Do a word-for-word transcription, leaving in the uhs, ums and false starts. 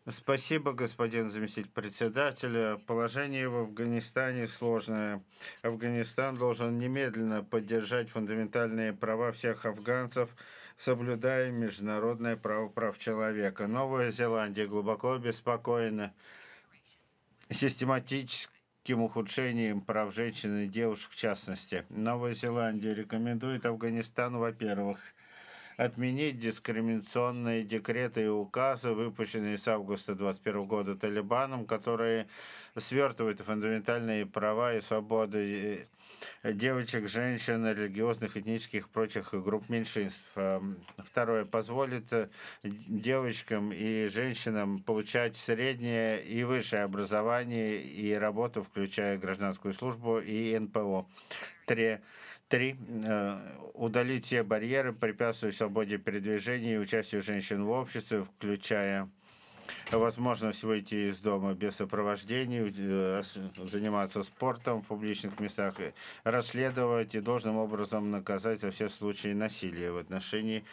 Спасибо, господин заместитель председателя. Положение в Афганистане сложное. Афганистан должен немедленно поддержать фундаментальные права всех афганцев, соблюдая международное право прав человека. Новая Зеландия глубоко обеспокоена систематическим ухудшением прав женщин и девушек в частности. Новая Зеландия рекомендует Афганистану, во-первых, отменить дискриминационные декреты и указы, выпущенные с августа двадцать первого года Талибаном, которые свертывают фундаментальные права и свободы э, девочек, женщин, религиозных, этнических и прочих групп меньшинств. Эм, Второе. Позволит э, девочкам и женщинам получать среднее и высшее образование и работу, включая гражданскую службу и эн пэ о. Три. Три. Э, Удалить все барьеры, препятствующие свободе передвижения и участию женщин в обществе, включая возможность выйти из дома без сопровождения, э, с- заниматься спортом в публичных местах, и расследовать и должным образом наказать за все случаи насилия в отношении